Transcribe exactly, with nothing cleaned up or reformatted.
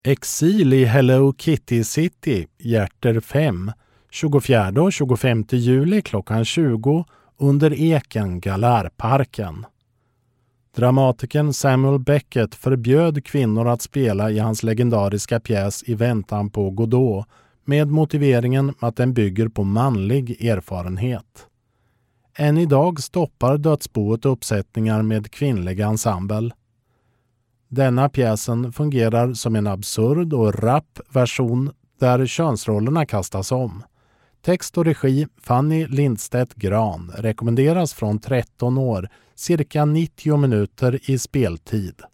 Exil i Hello Kitty City, Hjärter fem, tjugofjärde och tjugofemte juli klockan tjugo under Eken Galärparken. Dramatikern Samuel Beckett förbjöd kvinnor att spela i hans legendariska pjäs I väntan på Godot med motiveringen att den bygger på manlig erfarenhet. Än idag stoppar dödsboet uppsättningar med kvinnlig ensemble. Denna pjäsen fungerar som en absurd och rapp version där könsrollerna kastas om. Text och regi Fanny Lindstedt Gran rekommenderas från tretton år, cirka nittio minuter i speltid.